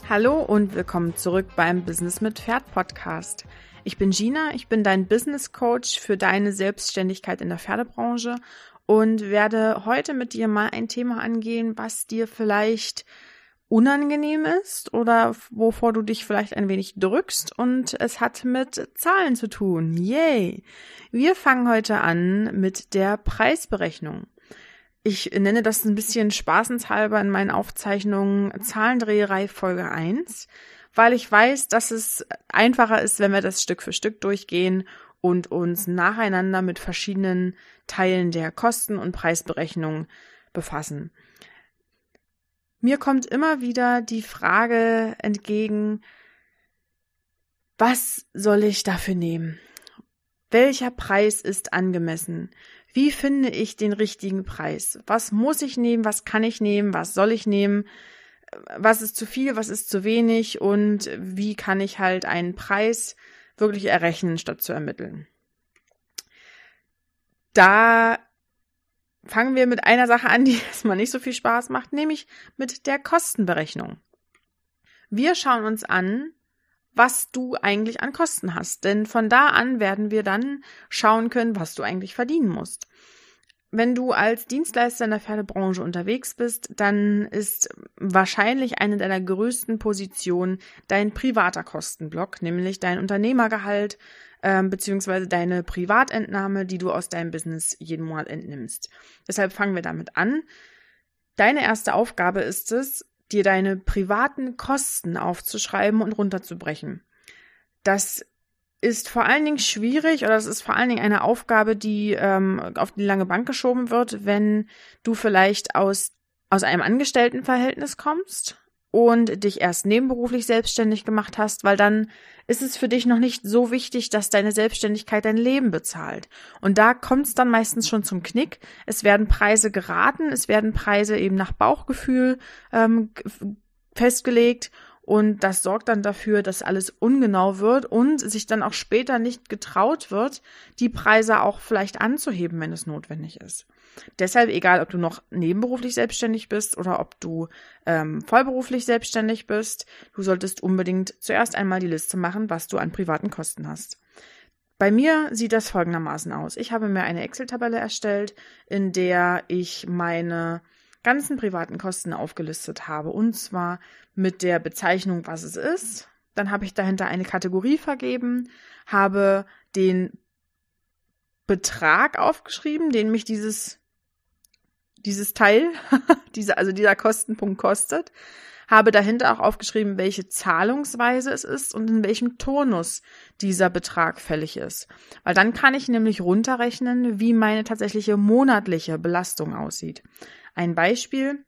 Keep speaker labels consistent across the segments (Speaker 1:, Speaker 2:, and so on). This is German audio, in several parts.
Speaker 1: Hallo und willkommen zurück beim Business mit Pferd Podcast. Ich bin Gina, ich bin dein Business Coach für deine Selbstständigkeit in der Pferdebranche und werde heute mit dir mal ein Thema angehen, was dir vielleicht unangenehm ist oder wovor du dich vielleicht ein wenig drückst, und es hat mit Zahlen zu tun. Yay! Wir fangen heute an mit der Preisberechnung. Ich nenne das ein bisschen spaßenshalber in meinen Aufzeichnungen Zahlendreherei Folge 1, weil ich weiß, dass es einfacher ist, wenn wir das Stück für Stück durchgehen und uns nacheinander mit verschiedenen Teilen der Kosten- und Preisberechnung befassen. Mir kommt immer wieder die Frage entgegen, was soll ich dafür nehmen? Welcher Preis ist angemessen? Wie finde ich den richtigen Preis? Was muss ich nehmen? Was kann ich nehmen? Was soll ich nehmen? Was ist zu viel? Was ist zu wenig? Und wie kann ich halt einen Preis wirklich errechnen, statt zu ermitteln? Da fangen wir mit einer Sache an, die erstmal nicht so viel Spaß macht, nämlich mit der Kostenberechnung. Wir schauen uns an, was du eigentlich an Kosten hast. Denn von da an werden wir dann schauen können, was du eigentlich verdienen musst. Wenn du als Dienstleister in der Pferdebranche unterwegs bist, dann ist wahrscheinlich eine deiner größten Positionen dein privater Kostenblock, nämlich dein Unternehmergehalt beziehungsweise deine Privatentnahme, die du aus deinem Business jeden Monat entnimmst. Deshalb fangen wir damit an. Deine erste Aufgabe ist es, dir deine privaten Kosten aufzuschreiben und runterzubrechen. Das ist vor allen Dingen schwierig, oder es ist vor allen Dingen eine Aufgabe, die auf die lange Bank geschoben wird, wenn du vielleicht aus einem Angestelltenverhältnis kommst und dich erst nebenberuflich selbstständig gemacht hast, weil dann ist es für dich noch nicht so wichtig, dass deine Selbstständigkeit dein Leben bezahlt. Und da kommt es dann meistens schon zum Knick. Es werden Preise geraten, es werden Preise eben nach Bauchgefühl festgelegt. Und das sorgt dann dafür, dass alles ungenau wird und sich dann auch später nicht getraut wird, die Preise auch vielleicht anzuheben, wenn es notwendig ist. Deshalb, egal ob du noch nebenberuflich selbstständig bist oder ob du vollberuflich selbstständig bist, du solltest unbedingt zuerst einmal die Liste machen, was du an privaten Kosten hast. Bei mir sieht das folgendermaßen aus. Ich habe mir eine Excel-Tabelle erstellt, in der ich meine ganzen privaten Kosten aufgelistet habe, und zwar mit der Bezeichnung, was es ist. Dann habe ich dahinter eine Kategorie vergeben, habe den Betrag aufgeschrieben, den mich dieses Teil, dieser Kostenpunkt kostet, habe dahinter auch aufgeschrieben, welche Zahlungsweise es ist und in welchem Turnus dieser Betrag fällig ist. Weil dann kann ich nämlich runterrechnen, wie meine tatsächliche monatliche Belastung aussieht. Ein Beispiel,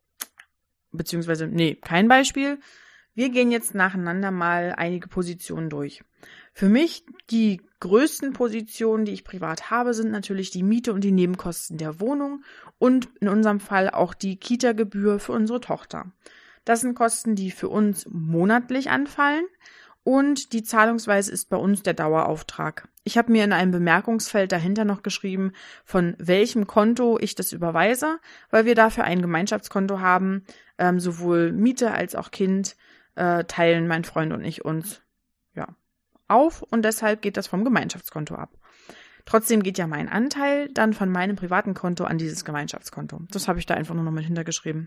Speaker 1: kein Beispiel. Wir gehen jetzt nacheinander mal einige Positionen durch. Für mich die größten Positionen, die ich privat habe, sind natürlich die Miete und die Nebenkosten der Wohnung und in unserem Fall auch die Kita-Gebühr für unsere Tochter. Das sind Kosten, die für uns monatlich anfallen, und die Zahlungsweise ist bei uns der Dauerauftrag. Ich habe mir in einem Bemerkungsfeld dahinter noch geschrieben, von welchem Konto ich das überweise, weil wir dafür ein Gemeinschaftskonto haben. Sowohl Miete als auch Kind teilen mein Freund und ich uns auf, und deshalb geht das vom Gemeinschaftskonto ab. Trotzdem geht ja mein Anteil dann von meinem privaten Konto an dieses Gemeinschaftskonto. Das habe ich da einfach nur noch mit hintergeschrieben.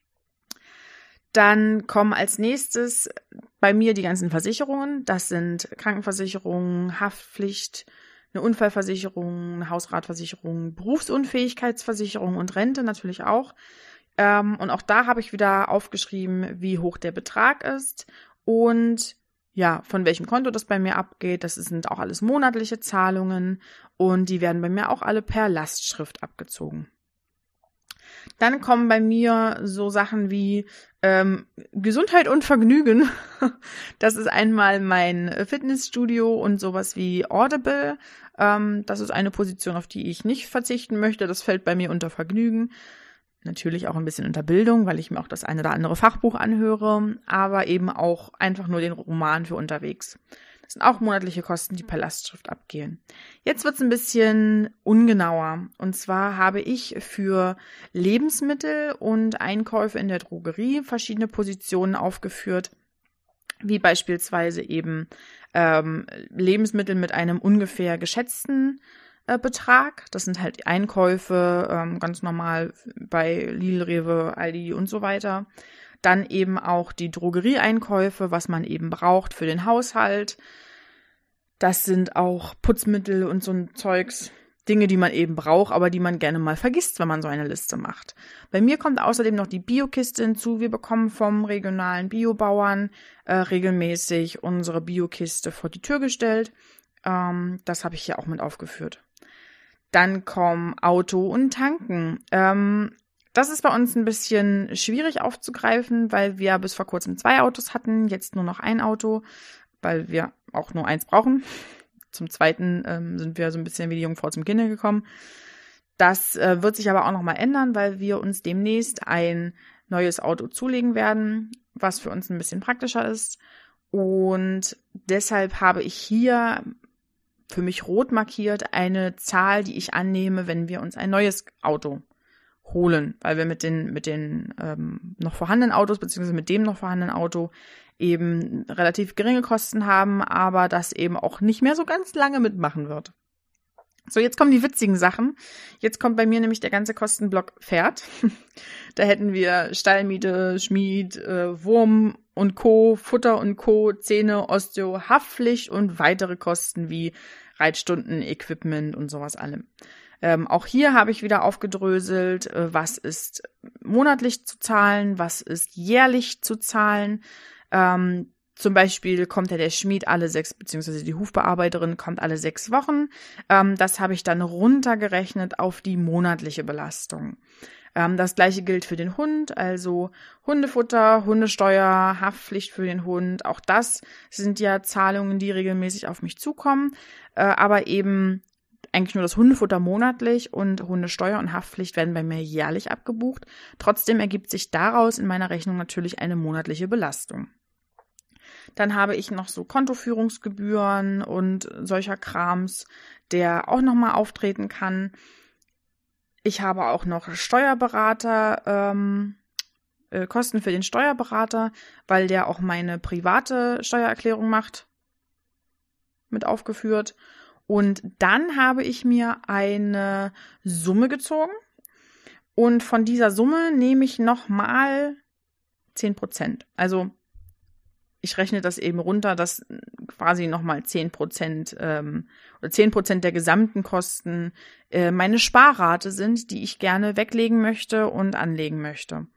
Speaker 1: Dann kommen als nächstes bei mir die ganzen Versicherungen. Das sind Krankenversicherung, Haftpflicht, eine Unfallversicherung, eine Hausratversicherung, Berufsunfähigkeitsversicherung und Rente natürlich auch. Und auch da habe ich wieder aufgeschrieben, wie hoch der Betrag ist und von welchem Konto das bei mir abgeht. Das sind auch alles monatliche Zahlungen und die werden bei mir auch alle per Lastschrift abgezogen. Dann kommen bei mir so Sachen wie Gesundheit und Vergnügen. Das ist einmal mein Fitnessstudio und sowas wie Audible. Das ist eine Position, auf die ich nicht verzichten möchte. Das fällt bei mir unter Vergnügen. Natürlich auch ein bisschen unter Bildung, weil ich mir auch das eine oder andere Fachbuch anhöre, aber eben auch einfach nur den Roman für unterwegs. Das sind auch monatliche Kosten, die per Lastschrift abgehen. Jetzt wird es ein bisschen ungenauer. Und zwar habe ich für Lebensmittel und Einkäufe in der Drogerie verschiedene Positionen aufgeführt, wie beispielsweise eben Lebensmittel mit einem ungefähr geschätzten Betrag. Das sind halt Einkäufe, ganz normal bei Lidl, Rewe, Aldi und so weiter. Dann eben auch die Drogerieeinkäufe, was man eben braucht für den Haushalt. Das sind auch Putzmittel und so ein Zeugs, Dinge, die man eben braucht, aber die man gerne mal vergisst, wenn man so eine Liste macht. Bei mir kommt außerdem noch die Biokiste hinzu. Wir bekommen vom regionalen Biobauern regelmäßig unsere Biokiste vor die Tür gestellt. Das habe ich hier auch mit aufgeführt. Dann kommen Auto und Tanken. Das ist bei uns ein bisschen schwierig aufzugreifen, weil wir bis vor kurzem 2 Autos hatten, jetzt nur noch ein Auto, weil wir auch nur eins brauchen. Zum Zweiten sind wir so ein bisschen wie die Jungfrau zum Kinde gekommen. Das wird sich aber auch nochmal ändern, weil wir uns demnächst ein neues Auto zulegen werden, was für uns ein bisschen praktischer ist. Und deshalb habe ich hier für mich rot markiert eine Zahl, die ich annehme, wenn wir uns ein neues Auto holen, weil wir mit den noch vorhandenen Autos, beziehungsweise mit dem noch vorhandenen Auto eben relativ geringe Kosten haben, aber das eben auch nicht mehr so ganz lange mitmachen wird. So, jetzt kommen die witzigen Sachen. Jetzt kommt bei mir nämlich der ganze Kostenblock Pferd. Da hätten wir Stallmiete, Schmied, Wurm und Co., Futter und Co., Zähne, Osteo, Haftpflicht und weitere Kosten wie Reitstunden, Equipment und sowas allem. Auch hier habe ich wieder aufgedröselt, was ist monatlich zu zahlen, was ist jährlich zu zahlen. Zum Beispiel kommt ja der Schmied alle 6, beziehungsweise die Hufbearbeiterin kommt alle 6 Wochen. Das habe ich dann runtergerechnet auf die monatliche Belastung. Das gleiche gilt für den Hund, also Hundefutter, Hundesteuer, Haftpflicht für den Hund. Auch das sind ja Zahlungen, die regelmäßig auf mich zukommen, aber eben eigentlich nur das Hundefutter monatlich und Hundesteuer und Haftpflicht werden bei mir jährlich abgebucht. Trotzdem ergibt sich daraus in meiner Rechnung natürlich eine monatliche Belastung. Dann habe ich noch so Kontoführungsgebühren und solcher Krams, der auch nochmal auftreten kann. Ich habe auch noch Steuerberater, Kosten für den Steuerberater, weil der auch meine private Steuererklärung macht, mit aufgeführt. Und dann habe ich mir eine Summe gezogen und von dieser Summe nehme ich nochmal 10%. Also ich rechne das eben runter, dass quasi nochmal 10% oder 10% der gesamten Kosten meine Sparrate sind, die ich gerne weglegen möchte und anlegen möchte.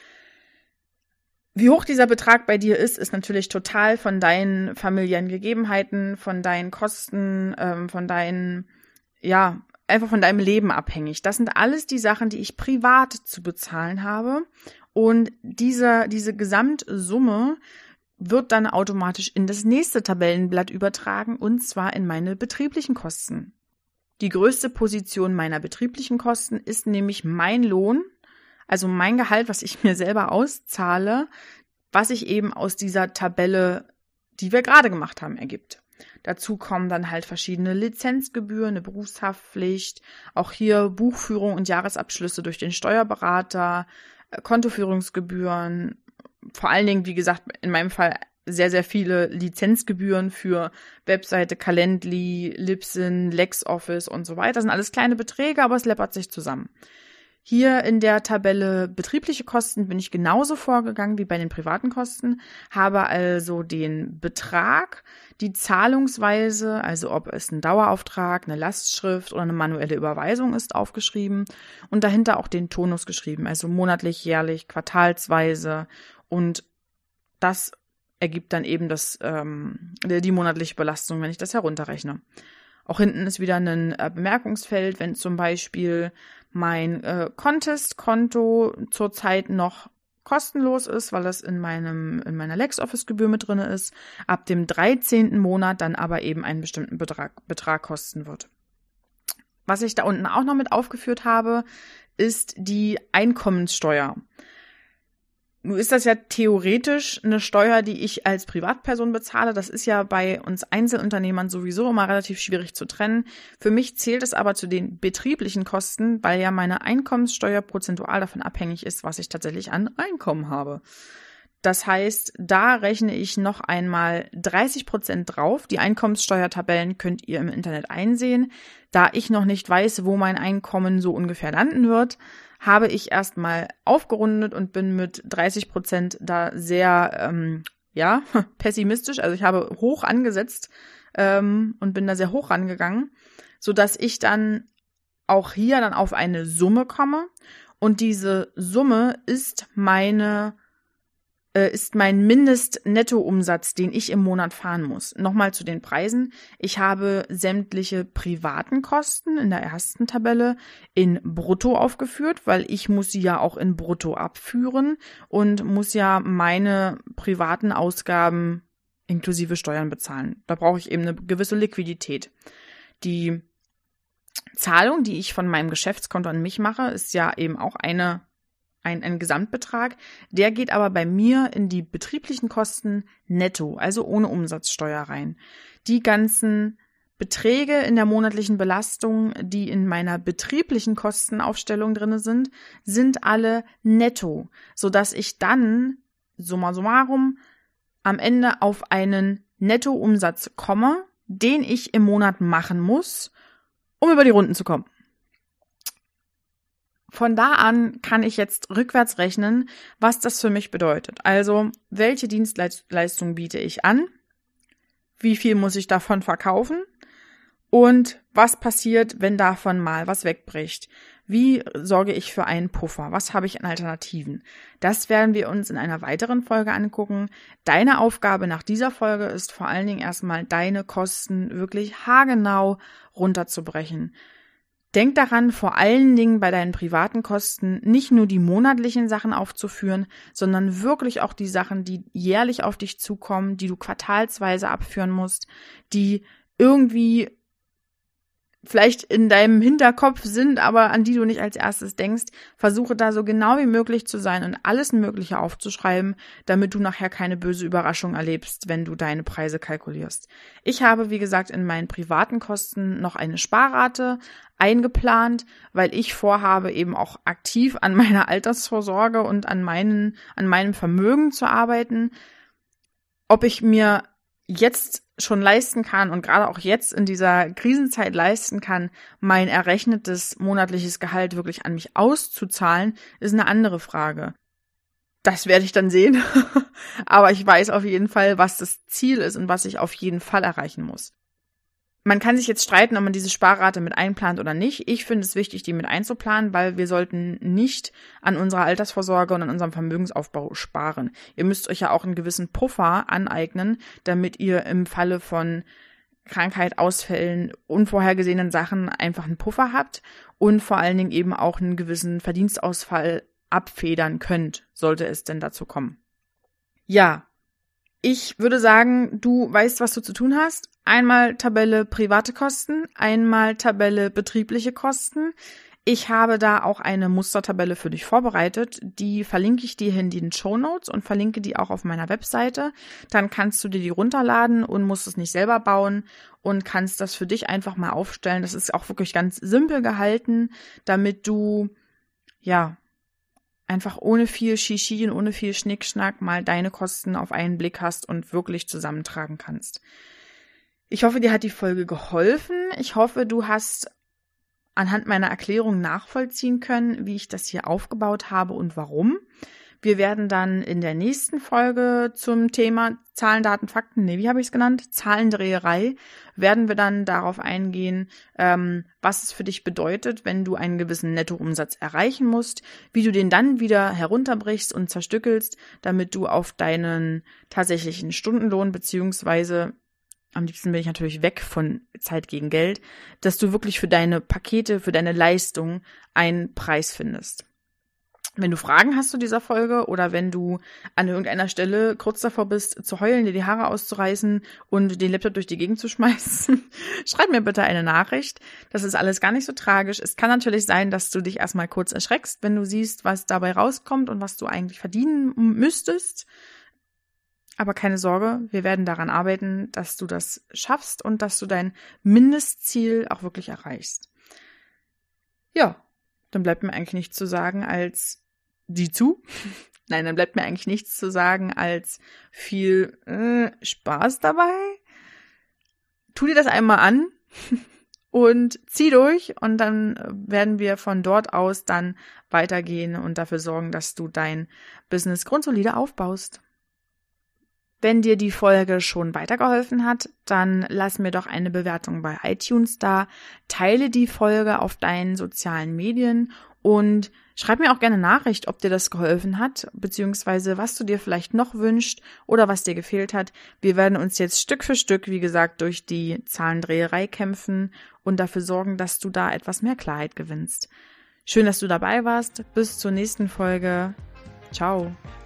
Speaker 1: Wie hoch dieser Betrag bei dir ist natürlich total von deinen familiären Gegebenheiten, von deinen Kosten, von deinen, einfach von deinem Leben abhängig. Das sind alles die Sachen, die ich privat zu bezahlen habe. Und diese Gesamtsumme wird dann automatisch in das nächste Tabellenblatt übertragen, und zwar in meine betrieblichen Kosten. Die größte Position meiner betrieblichen Kosten ist nämlich mein Lohn, also mein Gehalt, was ich mir selber auszahle, was sich eben aus dieser Tabelle, die wir gerade gemacht haben, ergibt. Dazu kommen dann halt verschiedene Lizenzgebühren, eine Berufshaftpflicht, auch hier Buchführung und Jahresabschlüsse durch den Steuerberater, Kontoführungsgebühren, vor allen Dingen, wie gesagt, in meinem Fall sehr, sehr viele Lizenzgebühren für Webseite, Calendly, Libsyn, LexOffice und so weiter. Das sind alles kleine Beträge, aber es läppert sich zusammen. Hier in der Tabelle betriebliche Kosten bin ich genauso vorgegangen wie bei den privaten Kosten, habe also den Betrag, die Zahlungsweise, also ob es ein Dauerauftrag, eine Lastschrift oder eine manuelle Überweisung ist, aufgeschrieben und dahinter auch den Tonus geschrieben, also monatlich, jährlich, quartalsweise, und das ergibt dann eben die monatliche Belastung, wenn ich das herunterrechne. Auch hinten ist wieder ein Bemerkungsfeld, wenn zum Beispiel mein Contest-Konto zurzeit noch kostenlos ist, weil das in meiner LexOffice-Gebühr mit drin ist, ab dem 13. Monat dann aber eben einen bestimmten Betrag kosten wird. Was ich da unten auch noch mit aufgeführt habe, ist die Einkommenssteuer. Nun ist das ja theoretisch eine Steuer, die ich als Privatperson bezahle. Das ist ja bei uns Einzelunternehmern sowieso immer relativ schwierig zu trennen. Für mich zählt es aber zu den betrieblichen Kosten, weil ja meine Einkommenssteuer prozentual davon abhängig ist, was ich tatsächlich an Einkommen habe. Das heißt, da rechne ich noch einmal 30% drauf. Die Einkommenssteuertabellen könnt ihr im Internet einsehen. Da ich noch nicht weiß, wo mein Einkommen so ungefähr landen wird, habe ich erstmal aufgerundet und bin mit 30% da sehr, pessimistisch. Also ich habe hoch angesetzt und bin da sehr hoch rangegangen, sodass ich dann auch hier dann auf eine Summe komme. Und diese Summe ist mein Mindestnettoumsatz, den ich im Monat fahren muss. Nochmal zu den Preisen. Ich habe sämtliche privaten Kosten in der ersten Tabelle in Brutto aufgeführt, weil ich muss sie ja auch in Brutto abführen und muss ja meine privaten Ausgaben inklusive Steuern bezahlen. Da brauche ich eben eine gewisse Liquidität. Die Zahlung, die ich von meinem Geschäftskonto an mich mache, ist ja eben auch ein Gesamtbetrag, der geht aber bei mir in die betrieblichen Kosten netto, also ohne Umsatzsteuer rein. Die ganzen Beträge in der monatlichen Belastung, die in meiner betrieblichen Kostenaufstellung drin sind alle netto, sodass ich dann, summa summarum, am Ende auf einen Nettoumsatz komme, den ich im Monat machen muss, um über die Runden zu kommen. Von da an kann ich jetzt rückwärts rechnen, was das für mich bedeutet. Also, welche Dienstleistung biete ich an? Wie viel muss ich davon verkaufen? Und was passiert, wenn davon mal was wegbricht? Wie sorge ich für einen Puffer? Was habe ich an Alternativen? Das werden wir uns in einer weiteren Folge angucken. Deine Aufgabe nach dieser Folge ist vor allen Dingen erstmal, deine Kosten wirklich haargenau runterzubrechen. Denk daran, vor allen Dingen bei deinen privaten Kosten nicht nur die monatlichen Sachen aufzuführen, sondern wirklich auch die Sachen, die jährlich auf dich zukommen, die du quartalsweise abführen musst, die irgendwie vielleicht in deinem Hinterkopf sind, aber an die du nicht als erstes denkst. Versuche da so genau wie möglich zu sein und alles Mögliche aufzuschreiben, damit du nachher keine böse Überraschung erlebst, wenn du deine Preise kalkulierst. Ich habe, wie gesagt, in meinen privaten Kosten noch eine Sparrate eingeplant, weil ich vorhabe, eben auch aktiv an meiner Altersvorsorge und an meinem Vermögen zu arbeiten. Ob ich mir jetzt schon leisten kann und gerade auch jetzt in dieser Krisenzeit leisten kann, mein errechnetes monatliches Gehalt wirklich an mich auszuzahlen, ist eine andere Frage. Das werde ich dann sehen, aber ich weiß auf jeden Fall, was das Ziel ist und was ich auf jeden Fall erreichen muss. Man kann sich jetzt streiten, ob man diese Sparrate mit einplant oder nicht. Ich finde es wichtig, die mit einzuplanen, weil wir sollten nicht an unserer Altersvorsorge und an unserem Vermögensaufbau sparen. Ihr müsst euch ja auch einen gewissen Puffer aneignen, damit ihr im Falle von Krankheit, Ausfällen, unvorhergesehenen Sachen einfach einen Puffer habt und vor allen Dingen eben auch einen gewissen Verdienstausfall abfedern könnt, sollte es denn dazu kommen. Ja. Ich würde sagen, du weißt, was du zu tun hast. Einmal Tabelle private Kosten, einmal Tabelle betriebliche Kosten. Ich habe da auch eine Mustertabelle für dich vorbereitet. Die verlinke ich dir in den Shownotes und verlinke die auch auf meiner Webseite. Dann kannst du dir die runterladen und musst es nicht selber bauen und kannst das für dich einfach mal aufstellen. Das ist auch wirklich ganz simpel gehalten, damit du, einfach ohne viel Shishi und ohne viel Schnickschnack mal deine Kosten auf einen Blick hast und wirklich zusammentragen kannst. Ich hoffe, dir hat die Folge geholfen. Ich hoffe, du hast anhand meiner Erklärung nachvollziehen können, wie ich das hier aufgebaut habe und warum. Wir werden dann in der nächsten Folge zum Thema Zahlen, Daten, Fakten, wie habe ich es genannt? Zahlendreherei, werden wir dann darauf eingehen, was es für dich bedeutet, wenn du einen gewissen Nettoumsatz erreichen musst, wie du den dann wieder herunterbrichst und zerstückelst, damit du auf deinen tatsächlichen Stundenlohn beziehungsweise am liebsten bin ich natürlich weg von Zeit gegen Geld, dass du wirklich für deine Pakete, für deine Leistung einen Preis findest. Wenn du Fragen hast zu dieser Folge oder wenn du an irgendeiner Stelle kurz davor bist, zu heulen, dir die Haare auszureißen und den Laptop durch die Gegend zu schmeißen, schreib mir bitte eine Nachricht. Das ist alles gar nicht so tragisch. Es kann natürlich sein, dass du dich erstmal kurz erschreckst, wenn du siehst, was dabei rauskommt und was du eigentlich verdienen müsstest. Aber keine Sorge, wir werden daran arbeiten, dass du das schaffst und dass du dein Mindestziel auch wirklich erreichst. Ja, dann bleibt mir eigentlich nichts zu sagen als Nein, dann bleibt mir eigentlich nichts zu sagen als viel Spaß dabei. Tu dir das einmal an und zieh durch und dann werden wir von dort aus dann weitergehen und dafür sorgen, dass du dein Business grundsolide aufbaust. Wenn dir die Folge schon weitergeholfen hat, dann lass mir doch eine Bewertung bei iTunes da, teile die Folge auf deinen sozialen Medien und schreib mir auch gerne Nachricht, ob dir das geholfen hat, beziehungsweise was du dir vielleicht noch wünschst oder was dir gefehlt hat. Wir werden uns jetzt Stück für Stück, wie gesagt, durch die Zahlendreherei kämpfen und dafür sorgen, dass du da etwas mehr Klarheit gewinnst. Schön, dass du dabei warst. Bis zur nächsten Folge. Ciao.